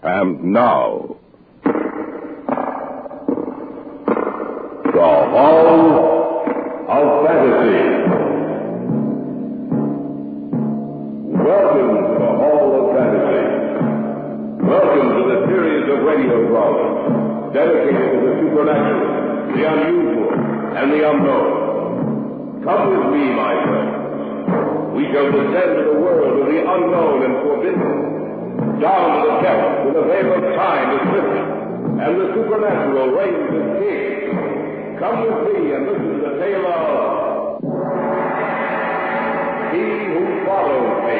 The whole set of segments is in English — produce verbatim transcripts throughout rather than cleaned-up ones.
And now, the Hall of Fantasy. Welcome to the Hall of Fantasy. Welcome to the series of radio dramas dedicated to the supernatural, the unusual, and the unknown. Come with me, my friends. We shall descend to the world of the unknown and forbidden, down to the depths where the veil of time is lifted, and the supernatural reigns as king. Come with me and listen to the tale of He Who Follows Me.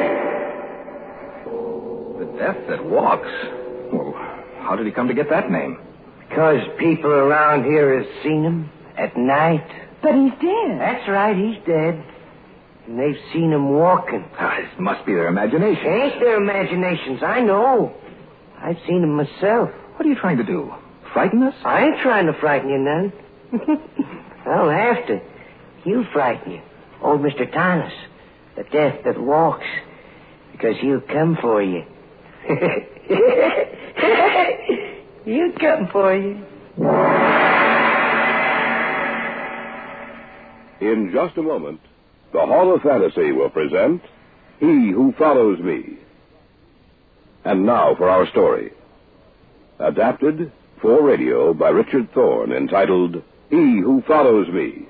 The Death That Walks? Well, how did he come to get that name? Because people around here have seen him at night. But he's dead. That's right, he's dead. And they've seen him walking. Ah, it must be their imagination. Ain't their imaginations, I know. I've seen him myself. What are you trying to do? Frighten us? I ain't trying to frighten you none. I don't have to. He'll frighten you. Old Mister Thomas, the Death That Walks. Because he'll come for you. He'll come for you. In just a moment, the Hall of Fantasy will present He Who Follows Me. And now for our story. Adapted for radio by Richard Thorne, entitled He Who Follows Me.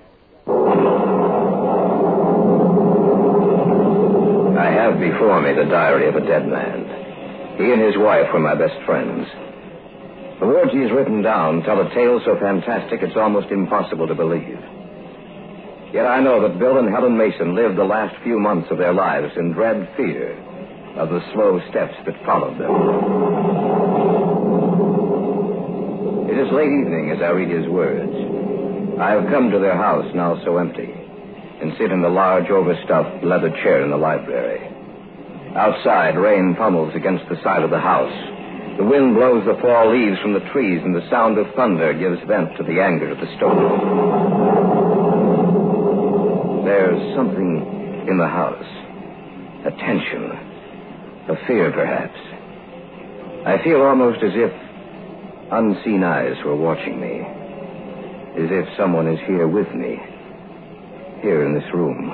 I have before me the diary of a dead man. He and his wife were my best friends. The words he's written down tell a tale so fantastic it's almost impossible to believe. Yet I know that Bill and Helen Mason lived the last few months of their lives in dread fear of the slow steps that followed them. It is late evening as I read his words. I have come to their house, now so empty, and sit in the large, overstuffed leather chair in the library. Outside, rain pummels against the side of the house. The wind blows the fall leaves from the trees, and the sound of thunder gives vent to the anger of the storm. There's something in the house. A tension. A fear, perhaps. I feel almost as if unseen eyes were watching me. As if someone is here with me. Here in this room.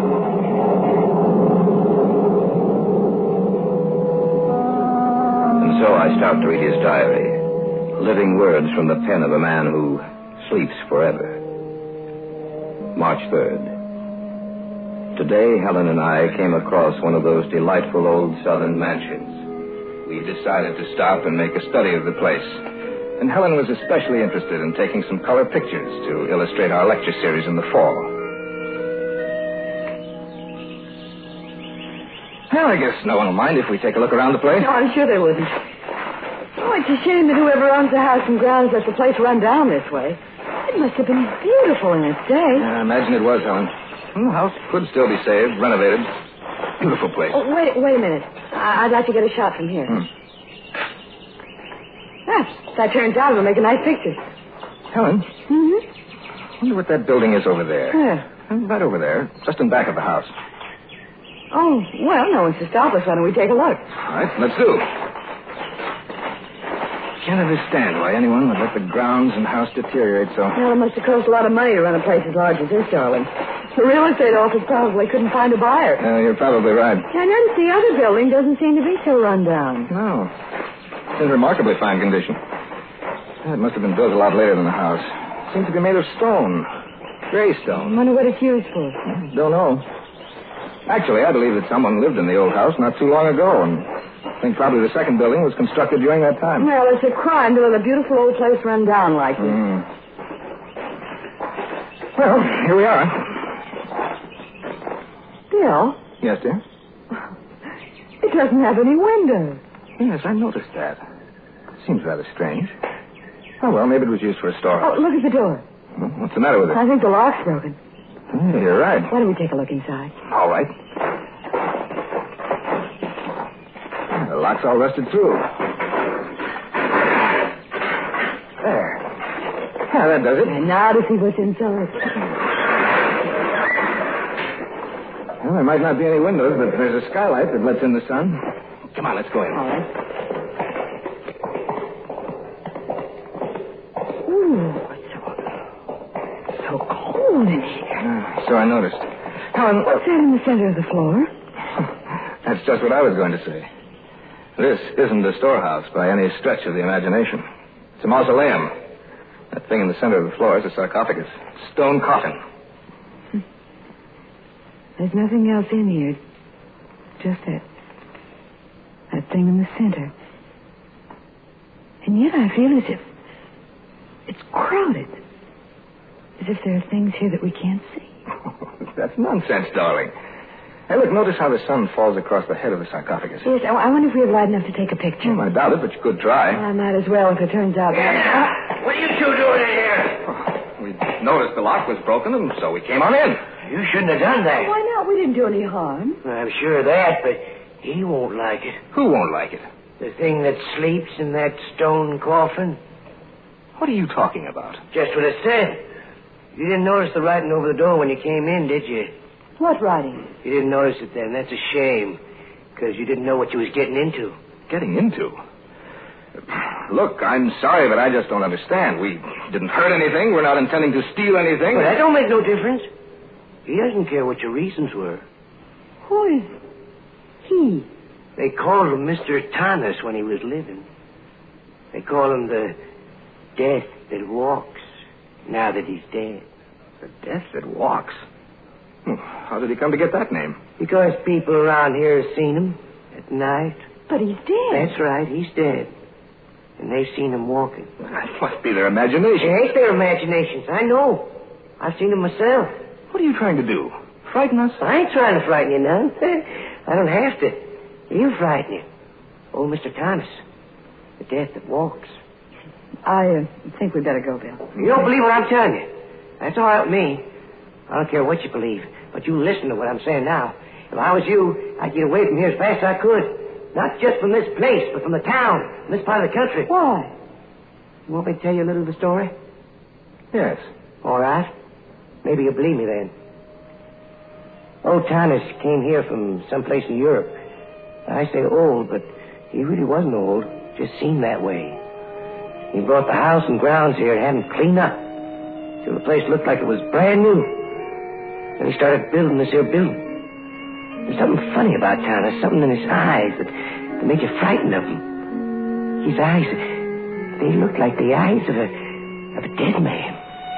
And so I start to read his diary. Living words from the pen of a man who sleeps forever. March third. Today, Helen and I came across one of those delightful old southern mansions. We decided to stop and make a study of the place. And Helen was especially interested in taking some color pictures to illustrate our lecture series in the fall. Well, I guess no one will mind if we take a look around the place. No, I'm sure they wouldn't. Oh, it's a shame that whoever owns the house and grounds let the place run down this way. It must have been beautiful in its day. Yeah, I imagine it was, Helen. Well, the house could still be saved, renovated. Beautiful place. Oh, wait, wait a minute. I- I'd like to get a shot from here. Hmm. Ah, that turns out it'll make a nice picture. Helen, Mm-hmm. I wonder what that building is over there. Where? Right over there, just in back of the house. Oh, well, no one's to stop us. Why don't we take a look? All right, let's do. Can't understand why anyone would let the grounds and house deteriorate so. Well, it must have cost a lot of money to run a place as large as this, darling. The real estate office probably couldn't find a buyer. Uh, you're probably right. I noticed the other building doesn't seem to be so run down. No. It's in remarkably fine condition. It must have been built a lot later than the house. Seems to be made of stone. Gray I stone. wonder what it's used for. Don't know. Actually, I believe that someone lived in the old house not too long ago, and I think probably the second building was constructed during that time. Well, it's a crime to let a beautiful old place run down like this. Mm. Well, here we are. Bill, Yes, dear? it doesn't have any windows. Yes, I noticed that. Seems rather strange. Oh, well, maybe it was used for a Oh, storehouse. look at the door. Well, what's the matter with it? I think the lock's broken. Yeah, you're right. Why don't we take a look inside? All right. The lock's all rusted through. There. Yeah, that does it. And now to see what's inside. Well, there might not be any windows, but there's a skylight that lets in the sun. Come on, let's go in. All right. so I noticed. Helen... What's that in the center of the floor? That's just what I was going to say. This isn't a storehouse by any stretch of the imagination. It's a mausoleum. That thing in the center of the floor is a sarcophagus. Stone coffin. Hmm. There's nothing else in here. Just that... that thing in the center. And yet I feel as if... it's crowded. As if there are things here that we can't see. That's nonsense, darling. Hey, look, notice how the sun falls across the head of the sarcophagus. Yes, I, I wonder if we have light enough to take a picture. Well, I doubt it, but you could try. Well, I might as well if it turns out that... Yeah. What are you two doing in here? Oh, we noticed the lock was broken, and so we came on in. You shouldn't have done that. Why not? We didn't do any harm. I'm sure of that, but he won't like it. Who won't like it? The thing that sleeps in that stone coffin. What are you talking about? Just what it said. You didn't notice the writing over the door when you came in, did you? What writing? You didn't notice it then. That's a shame. Because you didn't know what you was getting into. Getting into? Look, I'm sorry, but I just don't understand. We didn't hurt anything. We're not intending to steal anything. Well, that don't make no difference. He doesn't care what your reasons were. Who is he? They called him Mister Thomas when he was living. They call him the Death that Walks, now that he's dead. The Death that Walks? How did he come to get that name? Because people around here have seen him at night. But he's dead. That's right, he's dead. And they've seen him walking. That must be their imagination. It ain't their imaginations, I know. I've seen him myself. What are you trying to do? Frighten us? I ain't trying to frighten you none. I don't have to. You frighten you. Old Mister Thomas. The Death that Walks. I uh, think we'd better go, Bill. You don't believe what I'm telling you. That's all right with me. I don't care what you believe, but you listen to what I'm saying now. If I was you, I'd get away from here as fast as I could. Not just from this place, but from the town, from this part of the country. Why? You want me to tell you a little of the story? Yes. All right. Maybe you'll believe me then. Old Thomas came here from someplace in Europe. I say old, but he really wasn't old. Just seemed that way. He brought the house and grounds here and had them cleaned up till the place looked like it was brand new. Then he started building this here building. There's something funny about Thomas, something in his eyes that, that made you frightened of him. His eyes, they looked like the eyes of a of a dead man.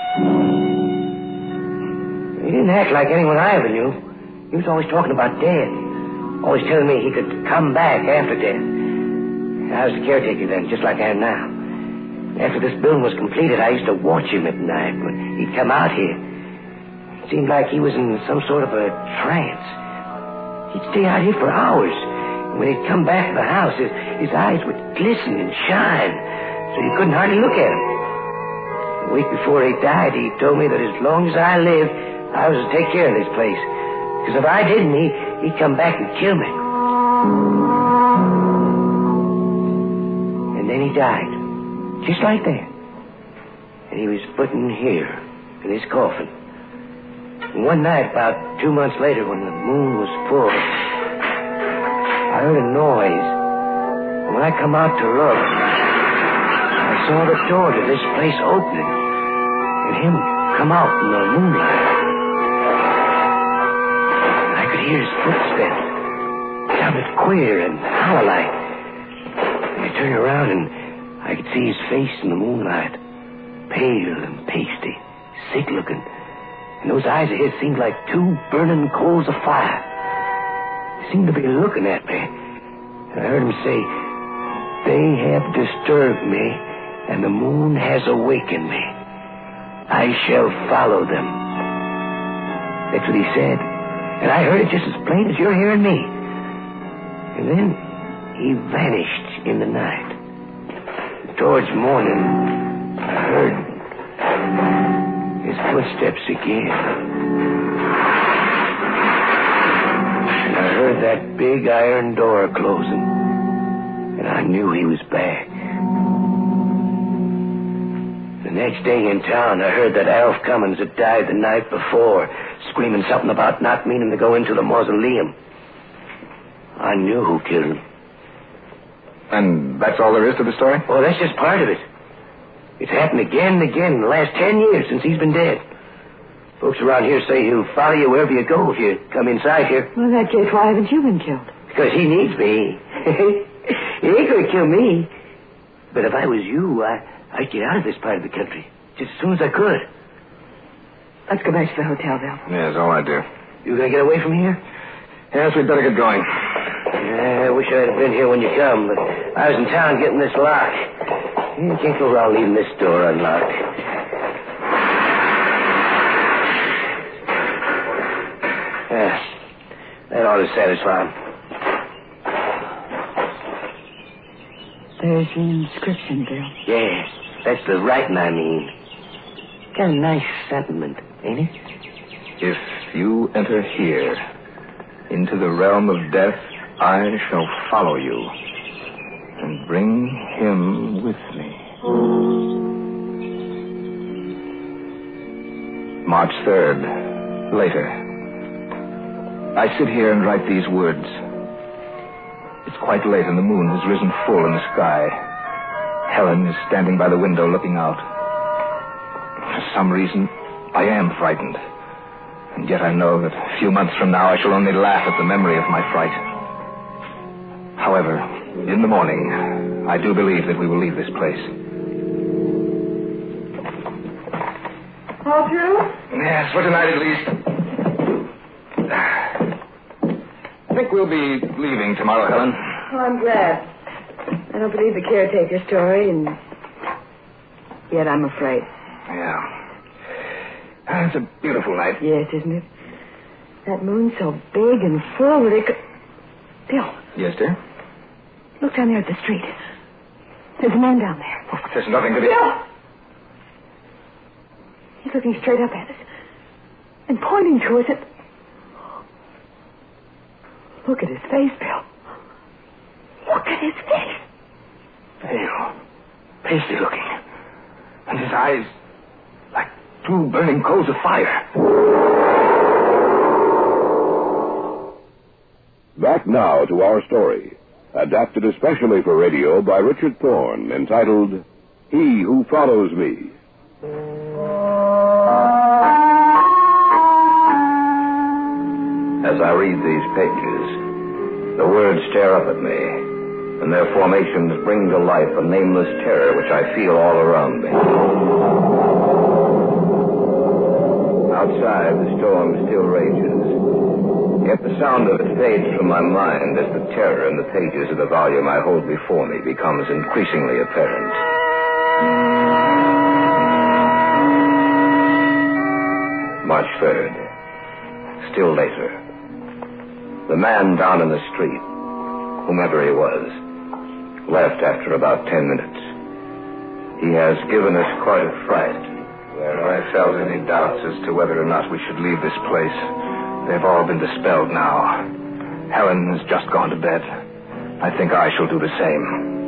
He didn't act like anyone I ever knew. He was always talking about death. Always telling me he could come back after death. I was the caretaker then, just like I am now. After this building was completed, I used to watch him at night when he'd come out here. It seemed like he was in some sort of a trance. He'd stay out here for hours. And when he'd come back to the house, his, his eyes would glisten and shine, so you couldn't hardly look at him. A week before he died, he told me that as long as I lived, I was to take care of this place. Because if I didn't, he, he'd come back and kill me. And then he died. Just like that. And he was put in here, in his coffin. And one night, about two months later, when the moon was full, I heard a noise. And when I come out to look, I saw the door to this place opening, and him come out in the moonlight. And I could hear his footsteps. It sounded queer and hollow-like. And I turned around, and I could see his face in the moonlight. Pale and pasty, sick-looking. And those eyes of his seemed like two burning coals of fire. He seemed to be looking at me. And I heard him say, "They have disturbed me, and the moon has awakened me. I shall follow them." That's what he said. And I heard it just as plain as you're hearing me. And then he vanished in the night. Towards morning, I heard his footsteps again. And I heard that big iron door closing. And I knew he was back. The next day in town, I heard that Alf Cummins had died the night before, screaming something about not meaning to go into the mausoleum. I knew who killed him. And that's all there is to the story? Well, that's just part of it. It's happened again and again in the last ten years since he's been dead. Folks around here say he'll follow you wherever you go if you come inside here. Well, in that case, why haven't you been killed? Because he needs me. He ain't going to kill me. But if I was you, I, I'd get out of this part of the country just as soon as I could. Let's go back to the hotel, Bill. Yes, all I do. You going to get away from here? Yes, we'd better get going. Yeah, I wish I'd have been here when you come, but I was in town getting this lock. You can't go around leaving this door unlocked. Yeah, that ought to satisfy him. There's the inscription, Bill. Yeah, that's the writing, I mean. Got a nice sentiment, ain't it? If you enter here, into the realm of death, I shall follow you and bring him with me. March third, later. I sit here and write these words. It's quite late and the moon has risen full in the sky. Helen is standing by the window looking out. For some reason, I am frightened. And yet I know that a few months from now I shall only laugh at the memory of my fright. However, in the morning, I do believe that we will leave this place. All through? Yes, for tonight at least. I think we'll be leaving tomorrow, Helen. Oh, I'm glad. I don't believe the caretaker story, and yet I'm afraid. Yeah. Ah, it's a beautiful night. Yes, isn't it? That moon so big and full that it could... Bill. Yes, dear? Look down there at the street. There's a man down there. Oh, there's nothing to be... Bill! He's looking straight up at us. And pointing to us at... Look at his face, Bill. Look at his face. Pale. Pasty looking. And his eyes like two burning coals of fire. Back now to our story, adapted especially for radio by Richard Thorne, entitled He Who Follows Me. As I read these pages, the words stare up at me, and their formations bring to life a nameless terror which I feel all around me. Outside, the storm still rages, yet the sound of it fades from my mind as the terror in the pages of the volume I hold before me becomes increasingly apparent. March third. Still later. The man down in the street, whomever he was, left after about ten minutes. He has given us quite a fright. Where I felt any doubts as to whether or not we should leave this place, they've all been dispelled now. Helen has just gone to bed. I think I shall do the same.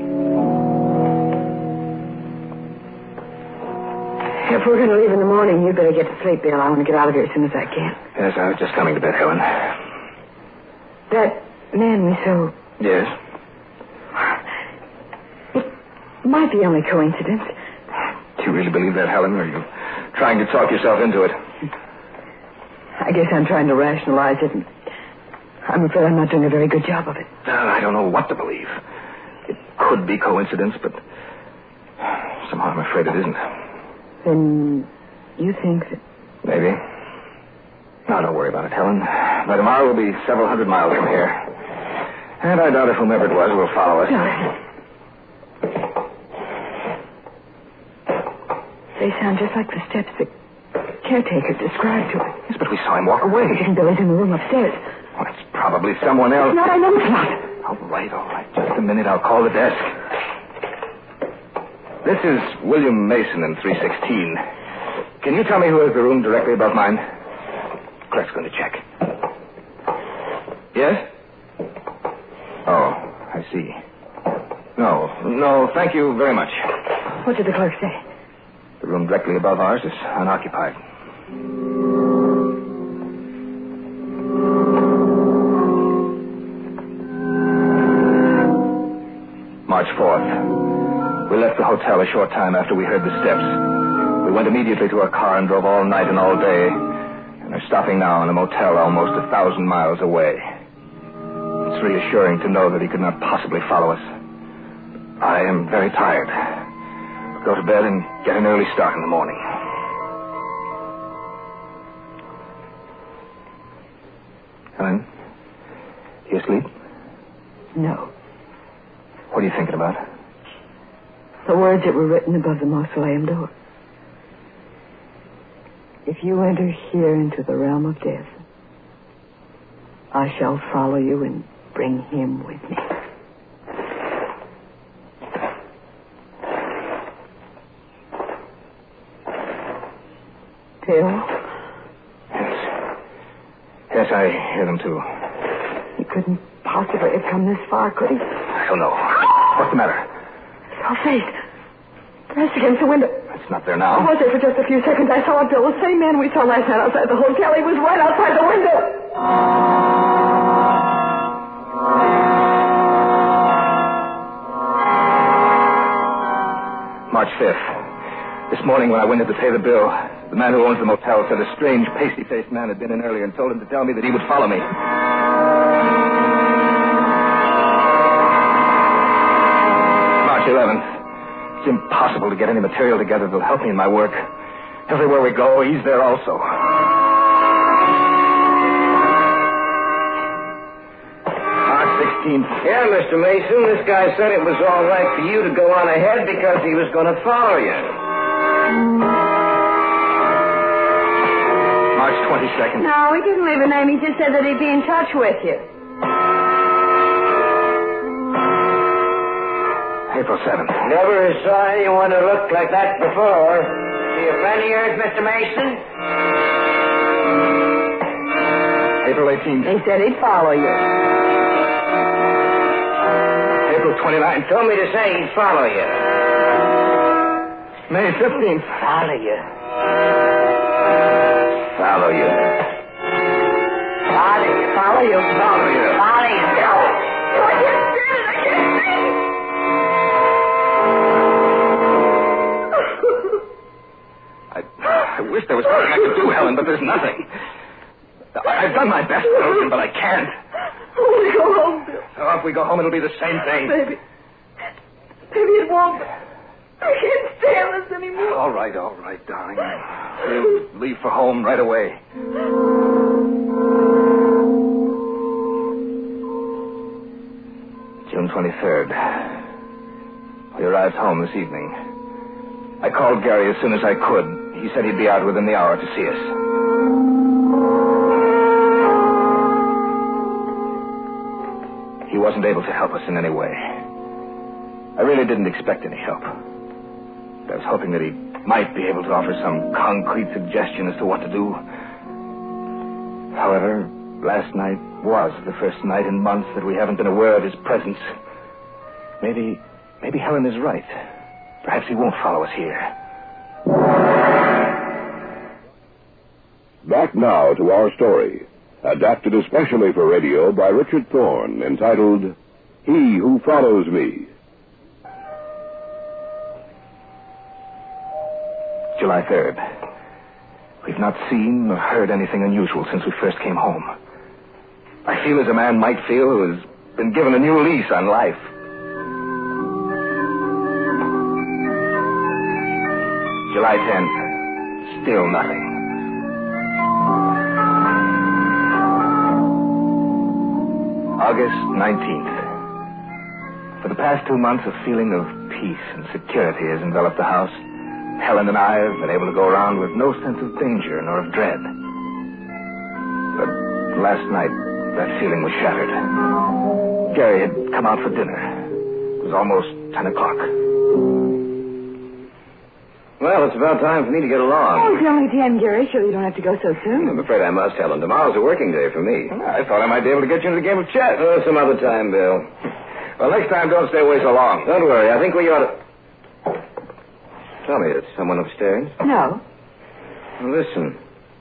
If we're going to leave in the morning, you'd better get to sleep, Bill. I want to get out of here as soon as I can. Yes, I was just coming to bed, Helen. That man we saw... Yes? It might be only coincidence. Do you really believe that, Helen, or are you trying to talk yourself into it? I guess I'm trying to rationalize it, and I'm afraid I'm not doing a very good job of it. Uh, I don't know what to believe. It could be coincidence, but somehow I'm afraid it isn't. Then you think that... Maybe. No, don't worry about it, Helen. By tomorrow we'll be several hundred miles from here. And I doubt if whomever it was will follow us. No. They sound just like the steps the caretaker described to us. Yes, but we saw him walk away. Didn't Billy's in the room upstairs. Well, it's probably someone else. No, I know it's not. All right, all right. Just a minute. I'll call the desk. This is William Mason in three sixteen. Can you tell me who has the room directly above mine? Clerk's going to check. Yes? Oh, I see. No, no, thank you very much. What did the clerk say? The room directly above ours is unoccupied. March fourth. We left the hotel a short time after we heard the steps. We went immediately to our car and drove all night and all day, They're stopping now in a motel almost a thousand miles away. It's reassuring to know that he could not possibly follow us. I am very tired. I'll go to bed and get an early start in the morning. Helen, you asleep? No. What are you thinking about? The words that were written above the mausoleum door. If you enter here into the realm of death, I shall follow you and bring him with me. Phil? Yes. Yes, I hear them too. He couldn't possibly have come this far, could he? I don't know. What's the matter? Your face. Pressed against the window. It's not there I now. was there for just a few seconds. I saw it, Bill. The same man we saw last night outside the hotel. He was right outside the window. March fifth. This morning when I went in to pay the bill, the man who owns the motel said a strange, pasty-faced man had been in earlier and told him to tell me that he would follow me. March eleventh. It's impossible to get any material together that'll help me in my work. Everywhere we go, he's there also. March sixteenth. Yeah, Mister Mason, this guy said it was all right for you to go on ahead because he was going to follow you. March twenty-second. No, he didn't leave a name. He just said that he'd be in touch with you. April seventh. Never saw anyone who looked like that before. See a friend of yours, Mister Mason? April eighteenth. He said he'd follow you. April twenty-ninth. Told me to say he'd follow you. May fifteenth. Follow you? Follow you. Follow you. Follow you. Follow you. Follow you. No. I can't stand it. I can't stand it. I wish there was something I could do, Helen, but there's nothing. I've done my best, Wilson, but I can't. Oh, we go home, Bill. So if we go home, it'll be the same thing. Maybe. Maybe it won't. I can't stand this anymore. All right, all right, darling. We'll leave for home right away. June twenty-third. We arrived home this evening. I called Gary as soon as I could. He said he'd be out within the hour to see us. He wasn't able to help us in any way. I really didn't expect any help. I was hoping that he might be able to offer some concrete suggestion as to what to do. However, last night was the first night in months that we haven't been aware of his presence. Maybe, maybe Helen is right. Perhaps he won't follow us here. Back now to our story, adapted especially for radio by Richard Thorne, entitled He Who Follows Me. July third. We've not seen or heard anything unusual since we first came home. I feel as a man might feel who has been given a new lease on life. July tenth. Still nothing. August nineteenth. For the past two months, a feeling of peace and security has enveloped the house. Helen and I have been able to go around with no sense of danger nor of dread. But last night, that feeling was shattered. Gary had come out for dinner. It was almost ten o'clock. Well, it's about time for me to get along. Oh, it's only ten, Gary. Sure you don't have to go so soon. I'm afraid I must, Helen. Tomorrow's a working day for me. I thought I might be able to get you into the game of chess. Oh, some other time, Bill. Well, next time, don't stay away so long. Don't worry. I think we ought to... Tell me, is someone upstairs? No. Listen.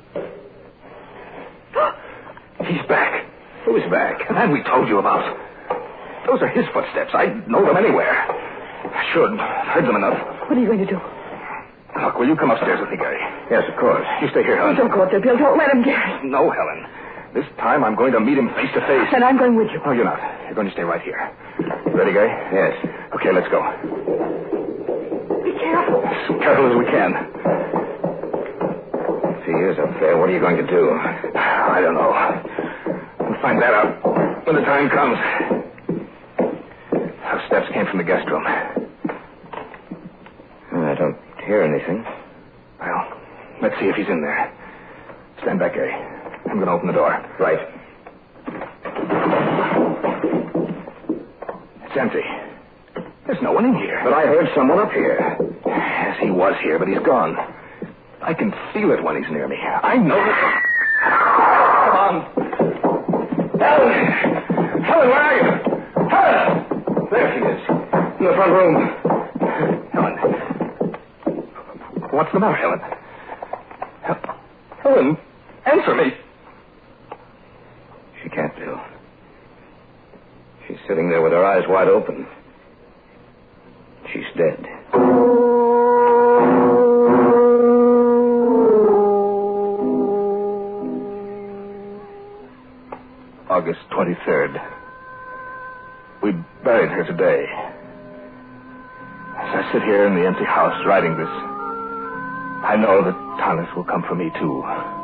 He's back. Who's back? The man we told you about. Those are his footsteps. I'd know them anywhere. I should. I've heard them enough. What are you going to do? Look, will you come upstairs with me, Gary? Yes, of course. You stay here, Oh, Helen. don't go up there, Bill. Don't let him get it. No, Helen. This time I'm going to meet him face to face. And I'm going with you. No, you're not. You're going to stay right here. You ready, Gary? Yes. Okay, let's go. Be careful. As careful as we can. If he is up there, what are you going to do? I don't know. We'll find that out when the time comes. Those steps came from the guest room. I don't hear anything. Well, let's see if he's in there. Stand back, Gary. I'm going to open the door. Right. It's empty. There's no one in here. But I heard someone up here. Yes, he was here, but he's gone. I can feel it when he's near me. I know that... Come on. Helen! Helen, where are you? Helen! There she is. In the front room. Helen. What's the matter, Helen? Helen, answer me. She can't, Bill. She's sitting there with her eyes wide open. She's dead. August twenty-third. We buried her today. As I sit here in the empty house writing this, I know that Thomas will come for me, too.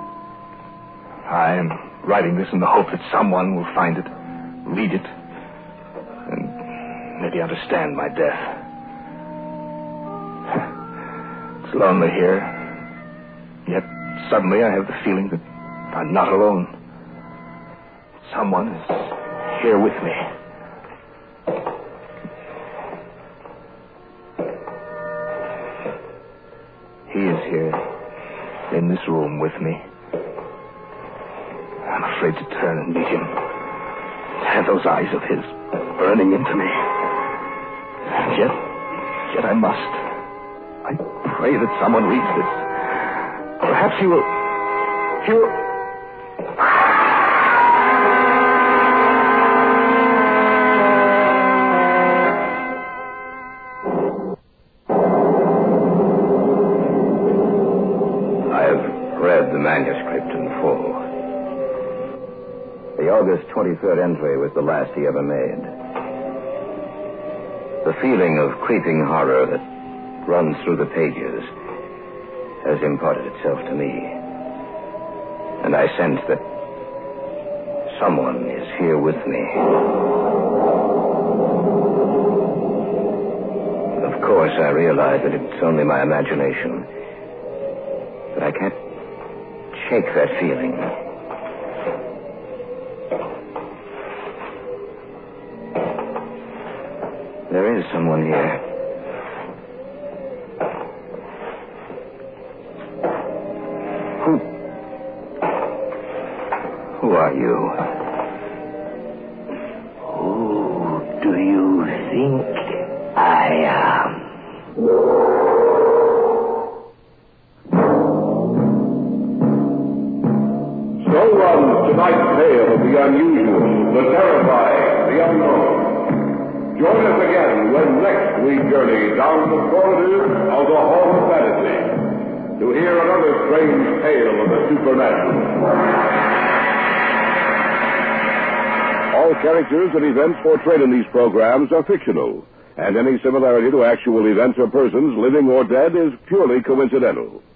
I am writing this in the hope that someone will find it, read it, and maybe understand my death. It's lonely here, yet suddenly I have the feeling that I'm not alone. Someone is here with me. He is here, in this room with me. I'm afraid to turn and meet him. To have those eyes of his burning into me. And yet, yet I must. I pray that someone reads this. Perhaps he will... He will... Manuscript in full. The August twenty-third entry was the last he ever made. The feeling of creeping horror that runs through the pages has imparted itself to me. And I sense that someone is here with me. Of course, I realize that it's only my imagination. But I can't shake that feeling. There is someone here. Who? Who are you? Who do you think I am? So runs tonight's tale of the unusual, the terrifying, the unknown. Join us again when next we journey down the corridors of the Hall of Fantasy to hear another strange tale of the supernatural. All characters and events portrayed in these programs are fictional, and any similarity to actual events or persons, living or dead, is purely coincidental.